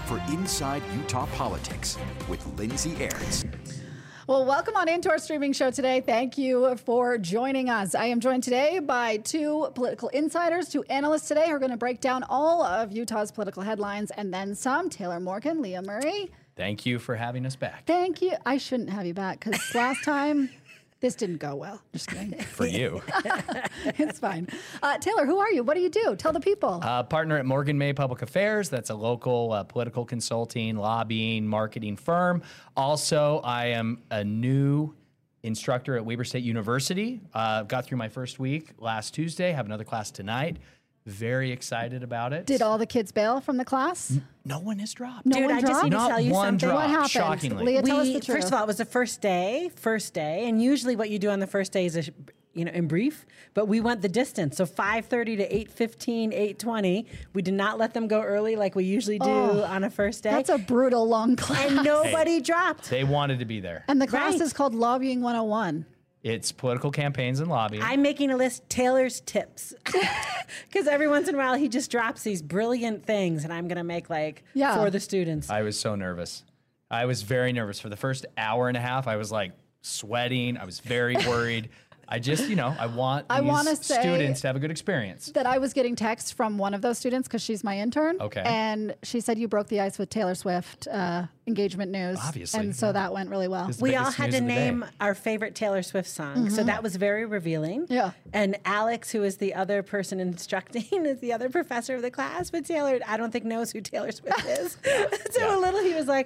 for Inside Utah Politics with Lindsay Airds. Well, welcome on into our streaming show today. Thank you for joining us. I am joined today by two political insiders, two analysts today who are going to break down all of Utah's political headlines and then some. Taylor Morgan, Leah Murray. Thank you for having us back. Thank you. I shouldn't have you back because last time this didn't go well. Just kidding. For you. It's fine. Taylor, who are you? What do you do? Tell the people. Partner at Morgan May Public Affairs. That's a local political consulting, lobbying, marketing firm. Also, I am a new instructor at Weber State University. Got through my first week last Tuesday. Have another class tonight. Very excited about it. Did all the kids bail from the class? No one has dropped. No Dude, one I just dropped? need to Not tell you one something. drop. What happened? Shockingly. Leah, tell us the truth. First of all, it was the first day, and usually what you do on the first day is, in brief, but we went the distance. So 5:30 to 8:15, 8:20. We did not let them go early like we usually do on a first day. That's a brutal long class. And nobody dropped. They wanted to be there. And the class Right. is called Lobbying 101. It's political campaigns and lobbying. I'm making a list, Taylor's tips. Because every once in a while he just drops these brilliant things and I'm going to make for the students. I was so nervous. I was very nervous. For the first hour and a half, I was like sweating. I was very worried. I just, I want these students to have a good experience. That I was getting texts from one of those students because she's my intern. Okay. And she said you broke the ice with Taylor Swift engagement news. Obviously, And so that went really well. It's the We all biggest had news to of the day. name our favorite Taylor Swift song. So that was very revealing. Yeah. And Alex, who is the other person instructing, is the other professor of the class. But Taylor, I don't think knows who Taylor Swift is. So a little, he was like,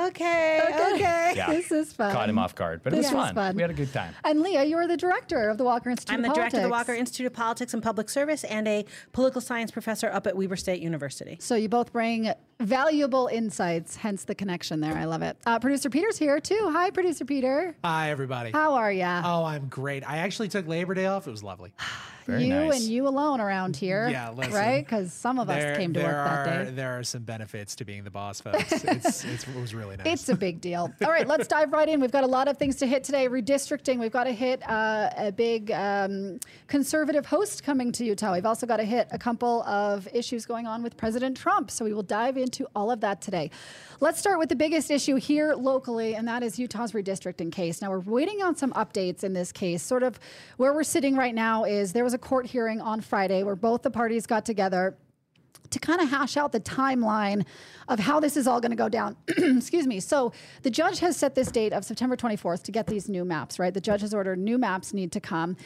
okay. Yeah. This is fun. Caught him off guard, but it This was was fun. fun. We had a good time. And Leah, you are the director of the Walker Institute I'm the of director of the Politics. Walker Institute of Politics and Public Service and a political science professor up at Weber State University. So you both bring valuable insights, hence the connection there. I love it. Producer Peter's here too. Hi, Producer Peter. Hi, everybody. How are ya? Oh, I'm great. I actually took Labor Day off. It was lovely. Very you nice. and you alone around here. Yeah, listen. Right? Because some of us came to work that day. There are some benefits to being the boss, folks. It was really nice. It's a big deal. All right, let's dive right in. We've got a lot of things to hit today. Redistricting. We've got to hit a big conservative host coming to Utah. We've also got to hit a couple of issues going on with President Trump. So we will dive into all of that today. Let's start with the biggest issue here locally, and that is Utah's redistricting case. Now, we're waiting on some updates in this case. Sort of where we're sitting right now is there was a court hearing on Friday where both the parties got together to kind of hash out the timeline of how this is all going to go down. Excuse me. So the judge has set this date of September 24th to get these new maps, right? The judge has ordered new maps need to come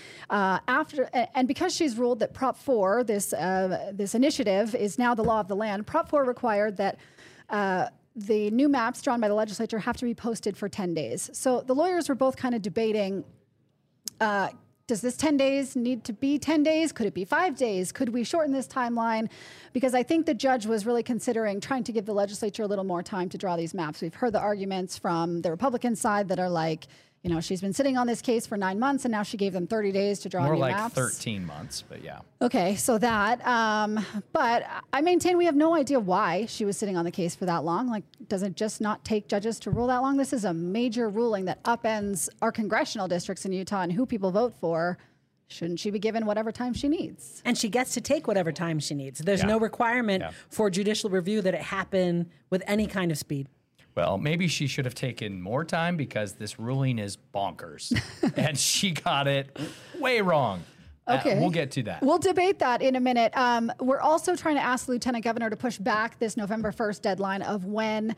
and because she's ruled that Prop 4, this initiative, is now the law of the land, Prop 4 required that the new maps drawn by the legislature have to be posted for 10 days. So the lawyers were both kind of debating, does this 10 days need to be 10 days? Could it be 5 days? Could we shorten this timeline? Because I think the judge was really considering trying to give the legislature a little more time to draw these maps. We've heard the arguments from the Republican side that are like, she's been sitting on this case for 9 months and now she gave them 30 days to draw More new like maps. 13 months, but yeah. Okay, so that, but I maintain we have no idea why she was sitting on the case for that long. Like, does it just not take judges to rule that long? This is a major ruling that upends our congressional districts in Utah and who people vote for. Shouldn't she be given whatever time she needs? And she gets to take whatever time she needs. There's no requirement for judicial review that it happen with any kind of speed. Well, maybe she should have taken more time because this ruling is bonkers. And she got it way wrong. Okay. We'll get to that. We'll debate that in a minute. We're also trying to ask the Lieutenant Governor to push back this November 1st deadline of when,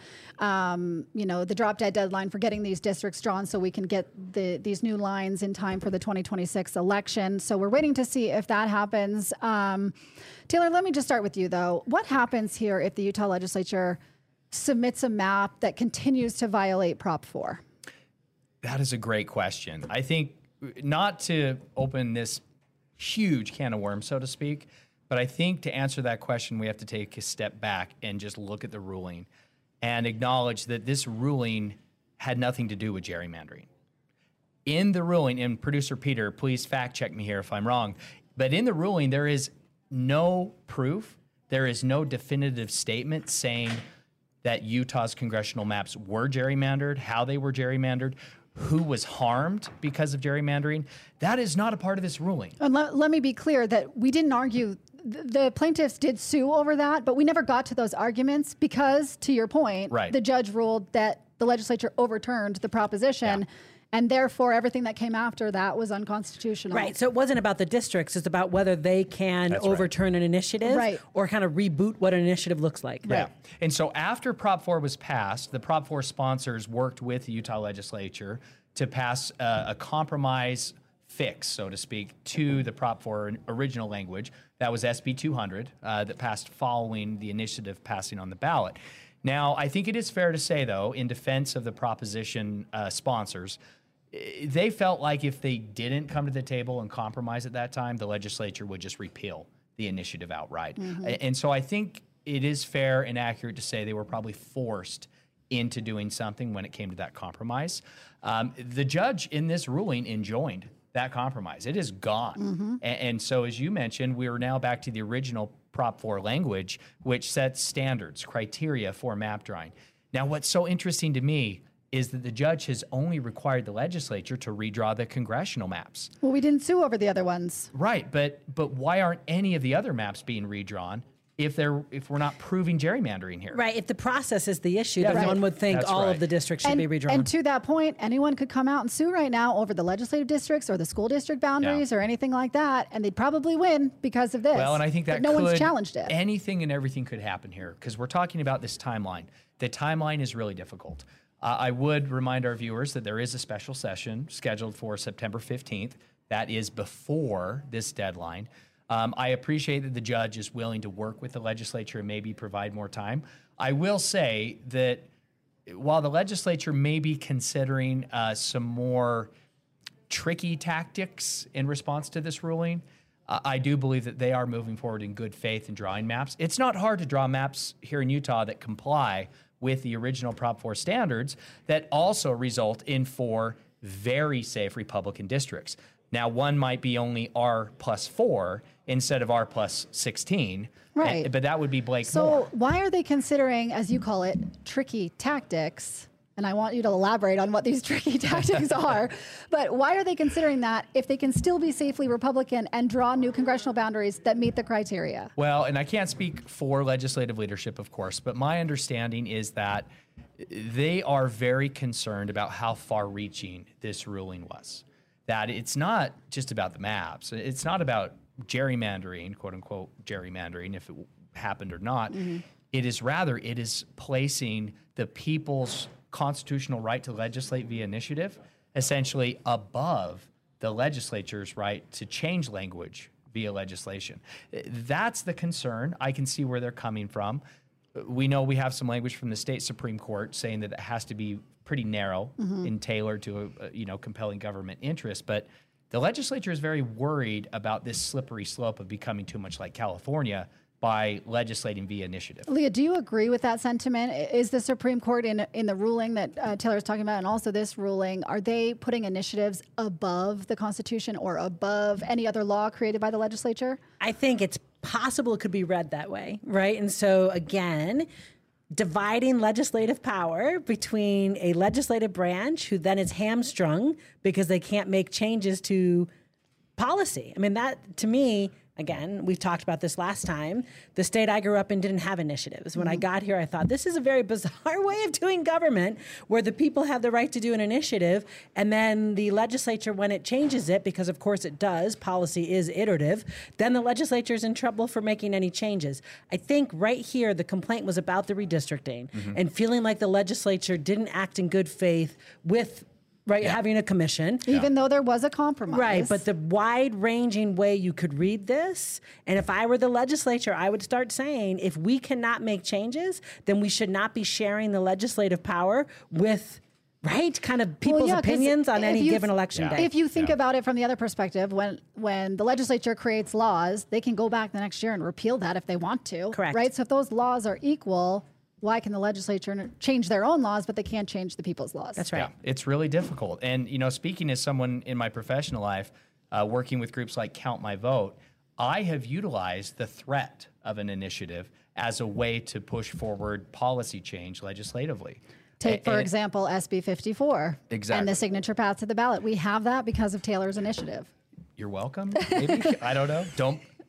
the drop dead deadline for getting these districts drawn so we can get these new lines in time for the 2026 election. So we're waiting to see if that happens. Taylor, let me just start with you, though. What happens here if the Utah legislature submits a map that continues to violate Prop 4? That is a great question. I think not to open this huge can of worms, so to speak, but I think to answer that question, we have to take a step back and just look at the ruling and acknowledge that this ruling had nothing to do with gerrymandering. In the ruling, and Producer Peter, please fact check me here if I'm wrong, but in the ruling, there is no proof, there is no definitive statement saying that Utah's congressional maps were gerrymandered, how they were gerrymandered, who was harmed because of gerrymandering. That is not a part of this ruling. And let me be clear that we didn't argue the plaintiffs did sue over that, but we never got to those arguments because, to your point, Right. the judge ruled that the legislature overturned the proposition. Yeah. And therefore, everything that came after that was unconstitutional. Right. So it wasn't about the districts. It's about whether they can That's right. overturn an initiative Right. or kind of reboot what an initiative looks like. Yeah. And so after Prop 4 was passed, the Prop 4 sponsors worked with the Utah legislature to pass a compromise fix, so to speak, to the Prop 4 original language. That was SB 200 that passed following the initiative passing on the ballot. Now, I think it is fair to say, though, in defense of the proposition sponsors, they felt like if they didn't come to the table and compromise at that time, the legislature would just repeal the initiative outright. And so I think it is fair and accurate to say they were probably forced into doing something when it came to that compromise. The judge in this ruling enjoined that compromise. It is gone. And so, as you mentioned, we are now back to the original Prop 4 language, which sets standards, criteria for map drawing. Now, what's so interesting to me is that the judge has only required the legislature to redraw the congressional maps. Well, we didn't sue over the other ones. Right, but why aren't any of the other maps being redrawn if we're not proving gerrymandering here? Right. If the process is the issue, then right. one would think That's all right. of the districts should be redrawn. And to that point, anyone could come out and sue right now over the legislative districts or the school district boundaries or anything like that, and they'd probably win because of this. Well, and I think that but no one's challenged it. Anything and everything could happen here because we're talking about this timeline. The timeline is really difficult. I would remind our viewers that there is a special session scheduled for September 15th. That is before this deadline. I appreciate that the judge is willing to work with the legislature and maybe provide more time. I will say that while the legislature may be considering some more tricky tactics in response to this ruling, I do believe that they are moving forward in good faith in drawing maps. It's not hard to draw maps here in Utah that comply with the original Prop 4 standards that also result in 4 very safe Republican districts. Now, one might be only R+4 instead of R+16, Right. but that would be Blake So Moore. why are they considering, as you call it, tricky tactics? And I want you to elaborate on what these tricky tactics are. But why are they considering that if they can still be safely Republican and draw new congressional boundaries that meet the criteria? Well, and I can't speak for legislative leadership, of course, but my understanding is that they are very concerned about how far-reaching this ruling was. That it's not just about the maps. It's not about gerrymandering, quote-unquote gerrymandering, if it happened or not. It is placing the people's constitutional right to legislate via initiative essentially above the legislature's right to change language via legislation. That's the concern. I can see where they're coming from. We know we have some language from the state Supreme Court saying that it has to be pretty narrow and tailored to a compelling government interest, but the legislature is very worried about this slippery slope of becoming too much like California by legislating via initiative. Leah, do you agree with that sentiment? Is the Supreme Court in the ruling that Taylor is talking about, and also this ruling, are they putting initiatives above the Constitution or above any other law created by the legislature? I think it's possible it could be read that way, right? And so again, dividing legislative power between a legislative branch who then is hamstrung because they can't make changes to policy. I mean, that to me, again, we've talked about this last time. The state I grew up in didn't have initiatives. When I got here, I thought this is a very bizarre way of doing government where the people have the right to do an initiative. And then the legislature, when it changes it, because of course it does, policy is iterative, then the legislature is in trouble for making any changes. I think right here, the complaint was about the redistricting and feeling like the legislature didn't act in good faith with having a commission. Even though there was a compromise. Right, but the wide-ranging way you could read this, and if I were the legislature, I would start saying, if we cannot make changes, then we should not be sharing the legislative power with, kind of people's opinions on any given election day. If you think about it from the other perspective, when the legislature creates laws, they can go back the next year and repeal that if they want to. Correct. Right? So if those laws are equal, why can the legislature change their own laws, but they can't change the people's laws? That's right. Yeah, it's really difficult. And, speaking as someone in my professional life, working with groups like Count My Vote, I have utilized the threat of an initiative as a way to push forward policy change legislatively. Take, for example, SB 54 Exactly. and the signature path to the ballot. We have that because of Taylor's initiative. You're welcome, maybe. I don't know.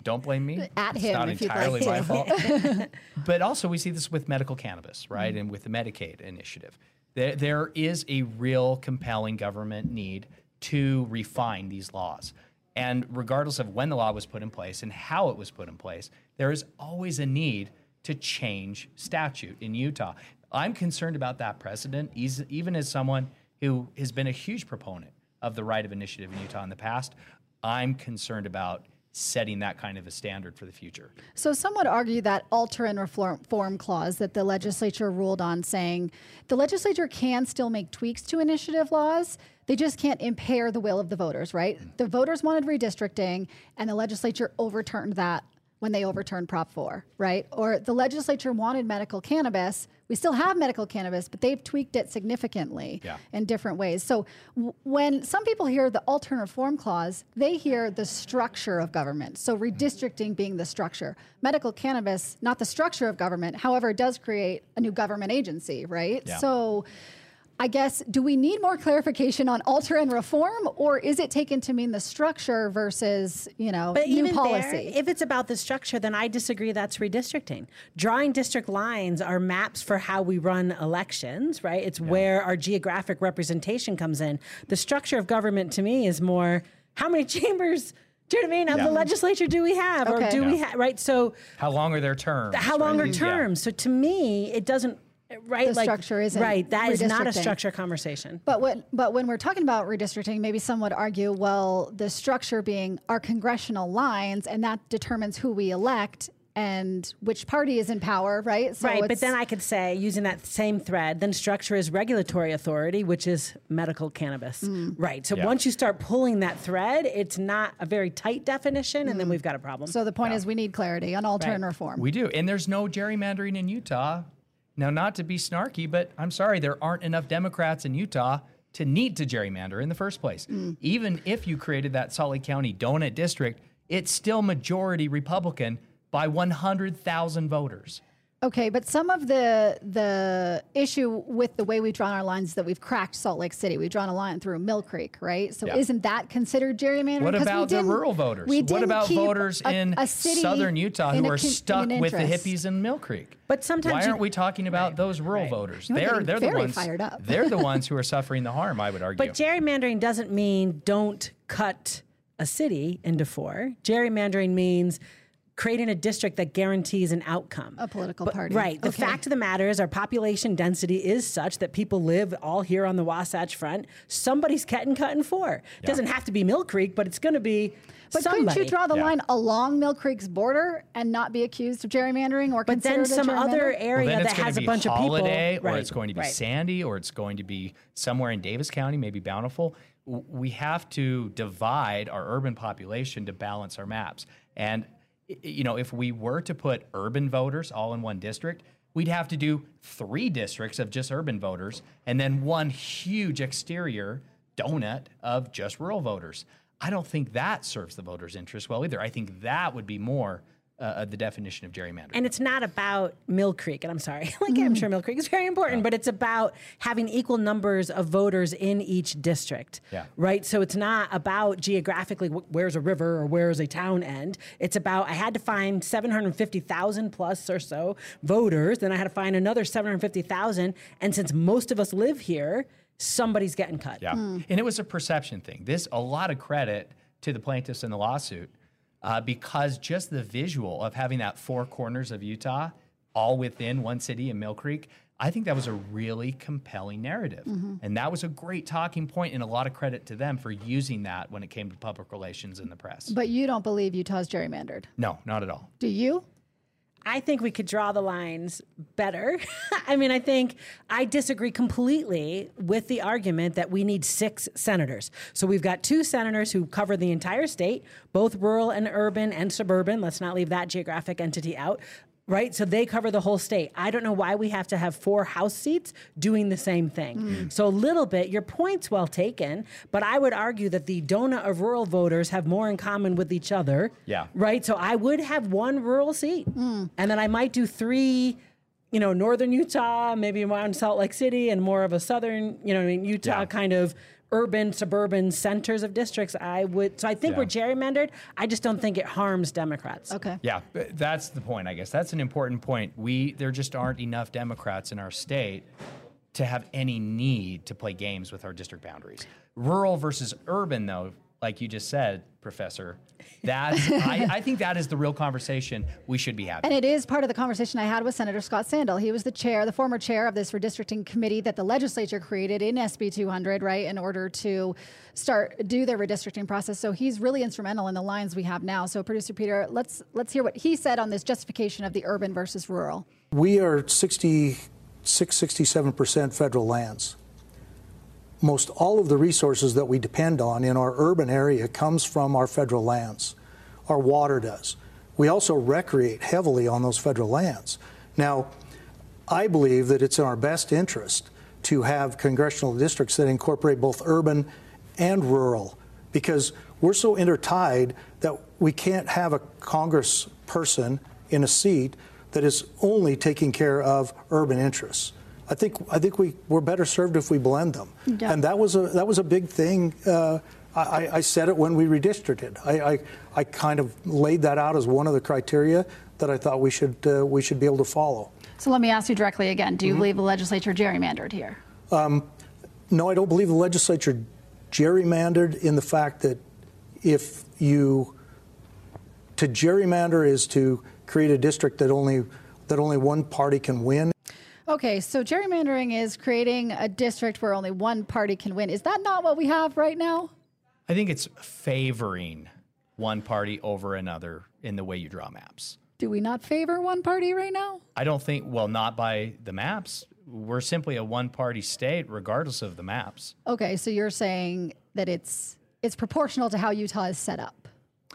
Don't blame me. At It's him, not if you'd entirely like my to. fault. But also, we see this with medical cannabis, right? And with the Medicaid initiative. There is a real compelling government need to refine these laws. And regardless of when the law was put in place and how it was put in place, there is always a need to change statute in Utah. I'm concerned about that precedent, even as someone who has been a huge proponent of the right of initiative in Utah in the past. I'm concerned about setting that kind of a standard for the future. So some would argue that alter and reform clause that the legislature ruled on, saying the legislature can still make tweaks to initiative laws. They just can't impair the will of the voters, right? The voters wanted redistricting, and the legislature overturned that when they overturned Prop 4, right? Or the legislature wanted medical cannabis. We still have medical cannabis, but they've tweaked it significantly in different ways. So when some people hear the alter and reform clause, they hear the structure of government. So redistricting being the structure. Medical cannabis, not the structure of government. However, it does create a new government agency, right? Yeah. So I guess, do we need more clarification on alter and reform, or is it taken to mean the structure versus, But new even policy? there, if it's about the structure, then I disagree that's redistricting. Drawing district lines are maps for how we run elections, right? It's where our geographic representation comes in. The structure of government to me is more, how many chambers, do you know what I mean, of the legislature do we have? Okay. Or do we have, right? So How long are their terms? how long right? are terms? So to me, it doesn't, right? The structure isn't right. That is not a redistricting. structure conversation. But when we're talking about redistricting, maybe some would argue, well, the structure being our congressional lines, and that determines who we elect and which party is in power, right? So Right, but then I could say, using that same thread, then structure is regulatory authority, which is medical cannabis. Right, so once you start pulling that thread, it's not a very tight definition, and then we've got a problem. So the point is we need clarity on alter and reform. We do. And there's no gerrymandering in Utah. Now, not to be snarky, but I'm sorry, there aren't enough Democrats in Utah to need to gerrymander in the first place. Even if you created that Salt Lake County donut district, it's still majority Republican by 100,000 voters. Okay, but some of the issue with the way we've drawn our lines is that we've cracked Salt Lake City. We've drawn a line through Mill Creek, right? So isn't that considered gerrymandering? What 'Cause we about the didn't- rural voters? we What didn't about keep voters in a city southern Utah in who a are stuck in with the interest? hippies in Mill Creek? But sometimes why you- aren't we talking about those rural right. voters? You're They're getting the very ones fired up. They're the ones who are suffering the harm, I would argue. But gerrymandering doesn't mean don't cut a city into four. Gerrymandering means creating a district that guarantees an outcome. A political party. Right. The Okay. fact of the matter is our population density is such that people live all here on the Wasatch Front. Somebody's cutting four. It doesn't have to be Mill Creek, but it's going to be But somebody. couldn't you draw the line along Mill Creek's border and not be accused of gerrymandering or But then considered a some other gerrymander? area then that it's going has to a be bunch of people. Holiday, or Right, it's going to be right. Sandy, or it's going to be somewhere in Davis County, maybe Bountiful. We have to divide our urban population to balance our maps. And if we were to put urban voters all in one district, we'd have to do 3 districts of just urban voters and then one huge exterior donut of just rural voters. I don't think that serves the voters' interest well either. I think that would be more the definition of gerrymandering. And it's not about Mill Creek, and I'm sorry, I'm sure Mill Creek is very important, but it's about having equal numbers of voters in each district, right? So it's not about geographically where's a river or where's a town end. It's about I had to find 750,000 plus or so voters, then I had to find another 750,000, and since most of us live here, somebody's getting cut. Yeah, and it was a perception thing. A lot of credit to the plaintiffs in the lawsuit. Because just the visual of having that 4 corners of Utah all within one city in Mill Creek, I think that was a really compelling narrative. And that was a great talking point, and a lot of credit to them for using that when it came to public relations and the press. But you don't believe Utah's gerrymandered. No, not at all. Do you? I think we could draw the lines better. I think I disagree completely with the argument that we need 6 senators. So we've got 2 senators who cover the entire state, both rural and urban and suburban. Let's not leave that geographic entity out. Right? So they cover the whole state. I don't know why we have to have 4 House seats doing the same thing. So a little bit, your point's well taken, but I would argue that the donut of rural voters have more in common with each other. Yeah. Right? So I would have 1 rural seat. And then I might do 3, northern Utah, maybe around Salt Lake City, and more of a southern, Utah kind of urban, suburban centers of districts, I think we're gerrymandered. I just don't think it harms Democrats. Okay. Yeah, that's the point, I guess. That's an important point. There just aren't enough Democrats in our state to have any need to play games with our district boundaries. Rural versus urban, though, like you just said, Professor, I think that is the real conversation we should be having. And it is part of the conversation I had with Senator Scott Sandell. He was the former chair of this redistricting committee that the legislature created in SB 200, right, in order to do their redistricting process. So he's really instrumental in the lines we have now. So Producer Peter, let's hear what he said on this justification of the urban versus rural. We are 67% federal lands. Most all of the resources that we depend on in our urban area comes from our federal lands. Our water does. We also recreate heavily on those federal lands. Now, I believe that it's in our best interest to have congressional districts that incorporate both urban and rural, because we're so intertied that we can't have a congressperson in a seat that is only taking care of urban interests. I think we're better served if we blend them, and that was a big thing. I said it when we redistricted. I kind of laid that out as one of the criteria that I thought we should be able to follow. So let me ask you directly again: do you believe the legislature gerrymandered here? No, I don't believe the legislature gerrymandered in the fact that to gerrymander is to create a district that only one party can win. Okay, so gerrymandering is creating a district where only one party can win. Is that not what we have right now? I think it's favoring one party over another in the way you draw maps. Do we not favor one party right now? I don't think, well, not by the maps. We're simply a one-party state regardless of the maps. Okay, so you're saying that it's proportional to how Utah is set up.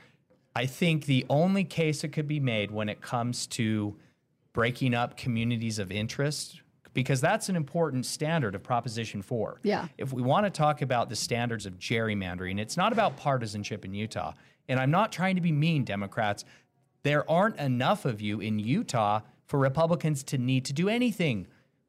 I think the only case that could be made when it comes to breaking up communities of interest, because that's an important standard of Proposition 4. Yeah. If we want to talk about the standards of gerrymandering, it's not about partisanship in Utah. And I'm not trying to be mean, Democrats. There aren't enough of you in Utah for Republicans to need to do anything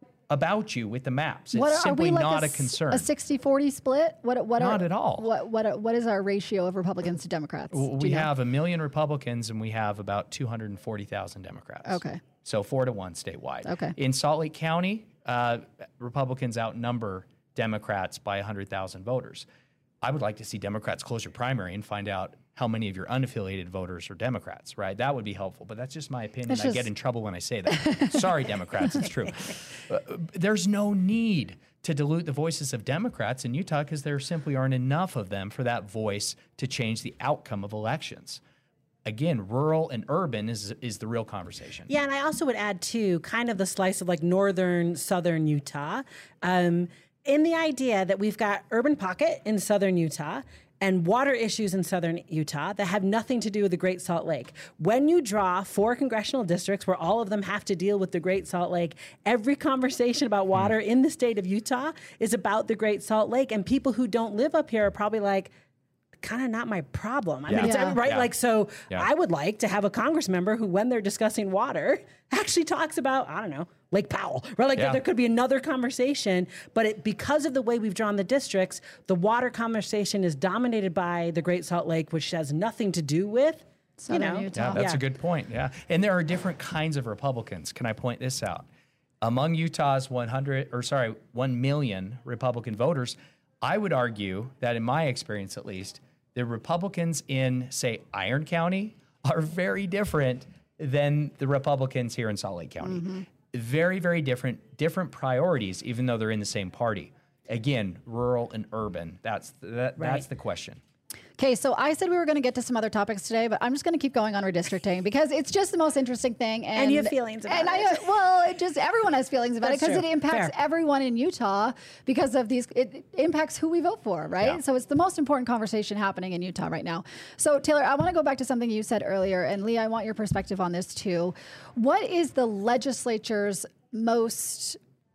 about you with the maps. It's simply not a concern. A 60-40 split? Not at all. What is our ratio of Republicans to Democrats? We have 1 million Republicans and we have about 240,000 Democrats. Okay. So 4-1 statewide. Okay. In Salt Lake County, Republicans outnumber Democrats by 100,000 voters. I would like to see Democrats close your primary and find out how many of your unaffiliated voters are Democrats, right? That would be helpful, but that's just my opinion. I get in trouble when I say that. Sorry, Democrats, it's true. There's no need to dilute the voices of Democrats in Utah because there simply aren't enough of them for that voice to change the outcome of elections. Again, rural and urban is the real conversation. Yeah, and I also would add, too, kind of the slice of like northern, southern Utah, in the idea that we've got urban pocket in southern Utah and water issues in southern Utah that have nothing to do with the Great Salt Lake. When you draw 4 congressional districts where all of them have to deal with the Great Salt Lake, every conversation about water in the state of Utah is about the Great Salt Lake, and people who don't live up here are probably like, kind of not my problem. I mean, it's, right? Yeah. Like, so I would like to have a Congress member who, when they're discussing water, actually talks about, I don't know, Lake Powell, right? Like there could be another conversation, but because of the way we've drawn the districts, the water conversation is dominated by the Great Salt Lake, which has nothing to do with Southern Utah. Yeah, that's a good point. Yeah. And there are different kinds of Republicans. Can I point this out? Among Utah's 1 million Republican voters, I would argue that in my experience, at least, the Republicans in, say, Iron County are very different than the Republicans here in Salt Lake County. Mm-hmm. Very, very different priorities, even though they're in the same party. Again, rural and urban. That's the question. Okay, so I said we were going to get to some other topics today, but I'm just going to keep going on redistricting because it's just the most interesting thing. And you have feelings about it. Everyone has feelings about it because it impacts everyone in Utah because of these. It impacts who we vote for, right? Yeah. So it's the most important conversation happening in Utah right now. So Taylor, I want to go back to something you said earlier, and Lee, I want your perspective on this too. What is the legislature's most,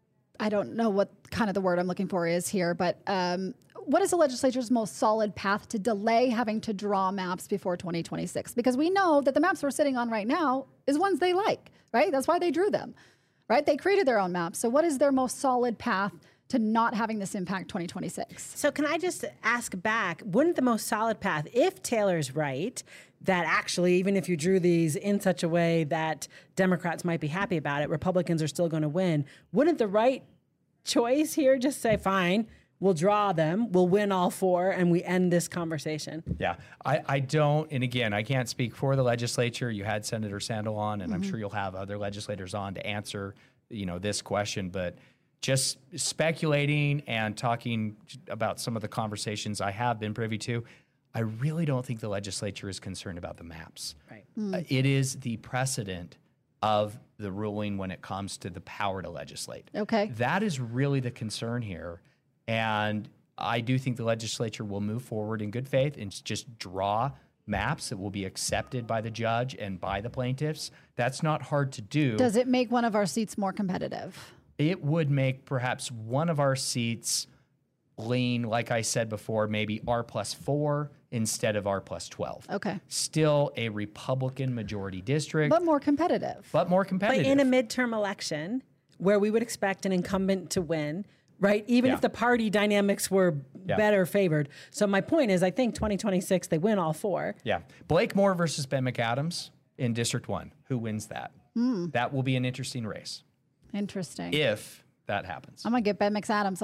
I don't know what kind of the word I'm looking for is here, but what is the legislature's most solid path to delay having to draw maps before 2026? Because we know that the maps we're sitting on right now is ones they like, right? That's why they drew them, right? They created their own maps. So what is their most solid path to not having this impact 2026. So can I just ask back, wouldn't the most solid path, if Taylor's right, that actually, even if you drew these in such a way that Democrats might be happy about it, Republicans are still going to win, wouldn't the right choice here just say, fine, we'll draw them, we'll win all 4, and we end this conversation? Yeah, I don't, and again, I can't speak for the legislature. You had Senator Sandel on, and I'm sure you'll have other legislators on to answer, this question, but just speculating and talking about some of the conversations I have been privy to, I really don't think the legislature is concerned about the maps. Right. It is the precedent of the ruling when it comes to the power to legislate. Okay. That is really the concern here. And I do think the legislature will move forward in good faith and just draw maps that will be accepted by the judge and by the plaintiffs. That's not hard to do. Does it make one of our seats more competitive? It would make perhaps one of our seats lean, like I said before, maybe R+4 instead of R+12. Okay. Still a Republican majority district, But more competitive. but more competitive. But in a midterm election where we would expect an incumbent to win, right? Even Yeah. if the party dynamics were Yeah. better favored. So my point is, I think 2026, they win all 4. Yeah. Blake Moore versus Ben McAdams in District 1. Who wins that? That will be an interesting race Interesting. if that happens. I'm gonna get Ben McAdams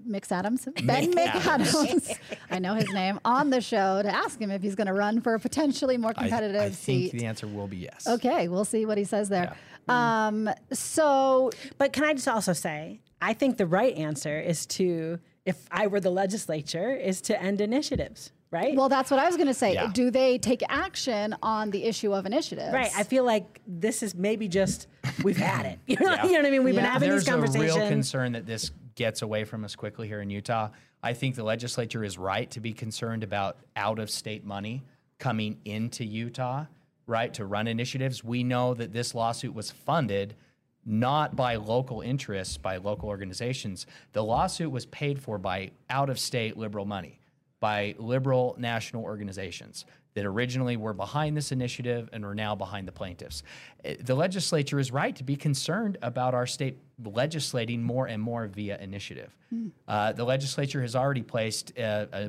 Ben McAdams. I know his name on the show to ask him if he's going to run for a potentially more competitive I think seat. the answer will be yes. Okay, we'll see what he says there. Yeah. So But can I just also say, I think the right answer is to, if I were the legislature, is to end initiatives, right? well, that's what I was going to say. Yeah. Do they take action on the issue of initiatives? right. I feel like this is maybe just, we've had it. You know, Yeah. you know what I mean? We've been Yeah. having There's these conversations. a real concern that this gets away from us quickly here in Utah. I think the legislature is right to be concerned about out-of-state money coming into Utah, right, to run initiatives. We know that this lawsuit was funded not by local interests, by local organizations. The lawsuit was paid for by out-of-state liberal money, by liberal national organizations that originally were behind this initiative and are now behind the plaintiffs. The legislature is right to be concerned about our state legislating more and more via initiative. The legislature has already placed a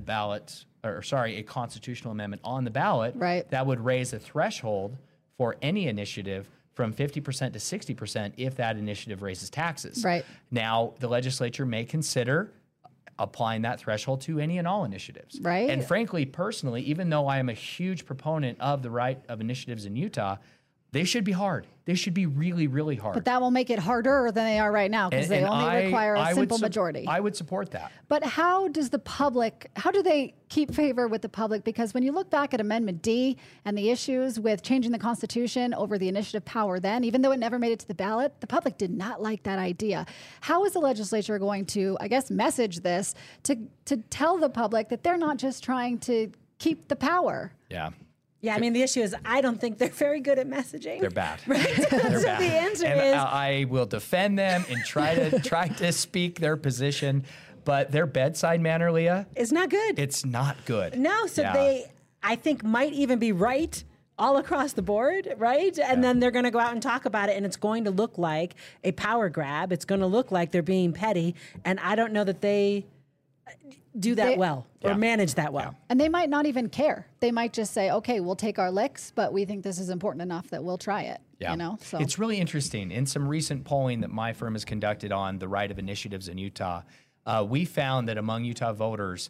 constitutional amendment on the ballot Right. that would raise the threshold for any initiative from 50% to 60% if that initiative raises taxes. Right. Now, the legislature may consider applying that threshold to any and all initiatives. Right. And frankly, personally, even though I am a huge proponent of the right of initiatives in Utah, they should be hard. They should be really, really hard. But that will make it harder than they are right now because they only require a would simple majority. I would support that. But how do they keep favor with the public? Because when you look back at Amendment D and the issues with changing the Constitution over the initiative power then, even though it never made it to the ballot, the public did not like that idea. How is the legislature going to, I guess, message this to tell the public that they're not just trying to keep the power? Yeah. Yeah, I mean, the issue is I don't think they're very good at messaging. They're bad. Right? They're So bad. the answer and is I will defend them and try to speak their position, but their bedside manner, Leah, it's not good. it's not good. No, so Yeah. they, I think, might even be right all across the board, right? And then they're going to go out and talk about it, and it's going to look like a power grab. It's going to look like they're being petty, and I don't know that they do that They- well or Yeah. manage that well. And they might not even care. They might just say, okay, we'll take our licks, but we think this is important enough that we'll try it. Yeah. You know, so It's really interesting. In some recent polling that my firm has conducted on the right of initiatives in Utah, we found that among Utah voters,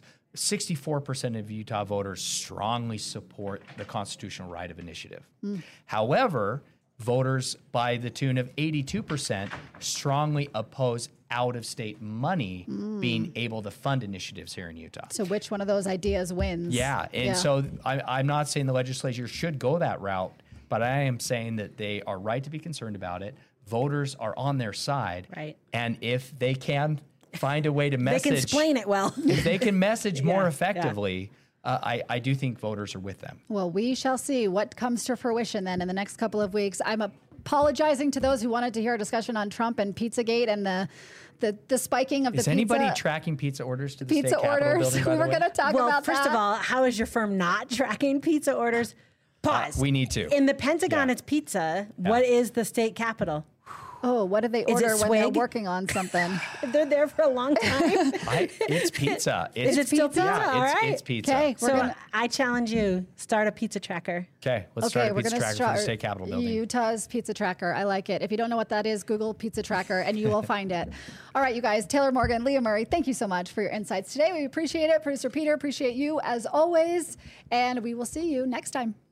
64% of Utah voters strongly support the constitutional right of initiative. However, voters by the tune of 82% strongly oppose out-of-state money being able to fund initiatives here in Utah. So which one of those ideas wins? Yeah, and so I'm not saying the legislature should go that route, but I am saying that they are right to be concerned about it. Voters are on their side, Right. And if they can find a way to They message, can explain it well. if they can message more Yeah, effectively, I do think voters are with them. Well, we shall see what comes to fruition then in the next couple of weeks. I'm apologizing to those who wanted to hear a discussion on Trump and Pizzagate and the spiking of Is the anybody pizza, tracking pizza orders to the pizza state Capitol orders. building? By We the were way? going to talk Well, about first that. of all, how is your firm not tracking pizza orders? Pause. We need to. In the Pentagon, Yeah. it's pizza. What is the state capital? Oh, what do they Is it order when they're swig? working on something? They're there for a long time. It's pizza. It's Is it still pizza? pizza? Yeah, All right. it's pizza. Okay, we're So gonna. I challenge you, start a pizza tracker. Okay, let's start a pizza tracker for the State Capitol building. Utah's Pizza Tracker. I like it. If you don't know what that is, Google Pizza Tracker and you will find it. All right, you guys, Taylor Morgan, Leah Murray, thank you so much for your insights today. We appreciate it. Producer Peter, appreciate you as always. And we will see you next time.